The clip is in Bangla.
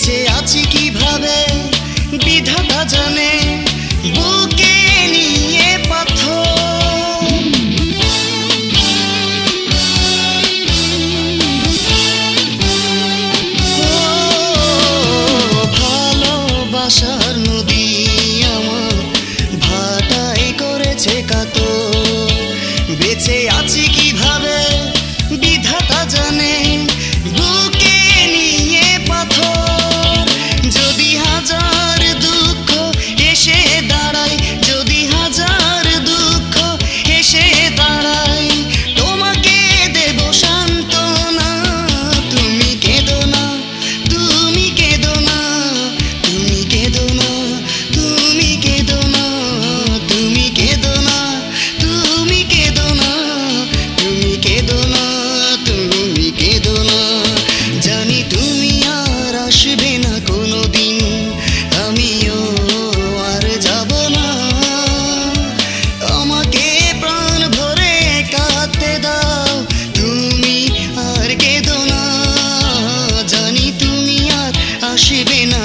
বেঁচে আছি কিভাবে বিধাতা জানে, বুকে নিয়ে পাথর। ভালোবাসার নদী আমার ভাটাই করেছে কাতর, বেঁচে আছি কিভাবে বিধাতা জানে, বুকে নিয়ে পাথর। যদি হাজার দুঃখ এসে দাঁড়ায়, যদি হাজার দুঃখ এসে দাঁড়ায়, তোমাকে দেব সান্ত্বনা। তুমি কেঁদো না, তুমি কেঁদো না, তুমি কেঁদো না, তুমি কেঁদো না, তুমি কেঁদো না, তুমি কেঁদো না, তুমি কেঁদো না, তুমি কেঁদো না। জানি তুমি আর আসবে না কোনোদিন, আমিও আর যাব না। আমাকে প্রাণ ভরে কাঁদতে দাও, তুমি আর কেঁদো না। জানি তুমি আর আসবে না